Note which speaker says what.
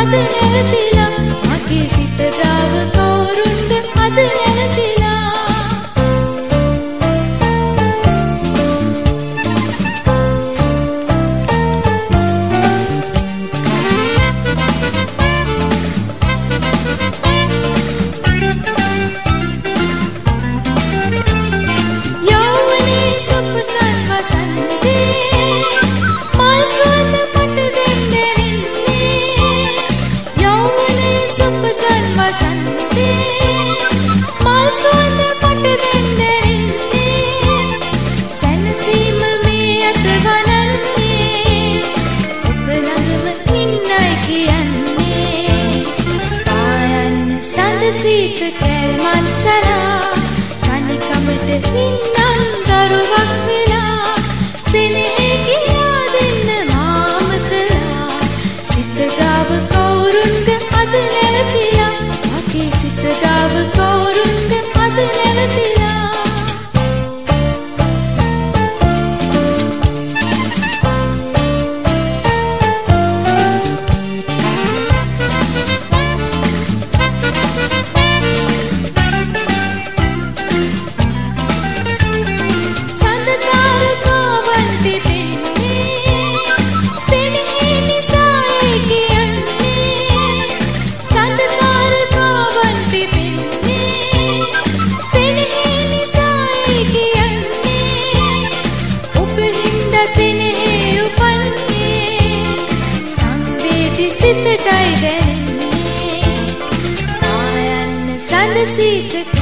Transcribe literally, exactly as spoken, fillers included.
Speaker 1: අද නැවතිලා මගේ සිත ගාව කවුරුන්ද අද නැවතිලා සීත කැල්මන් සලා කණිකමට හින්නම් දරුවක් වෙලා සෙනෙහේ කියා දෙන්න මාමතලා සිත ගාව කවුරුන්ද අද නැවතිලා මගේ සිත ගාව කවුරුන්ද අද නැවතිලා සිතටයි දැනෙන්නේ ආයන්න සඳ සීත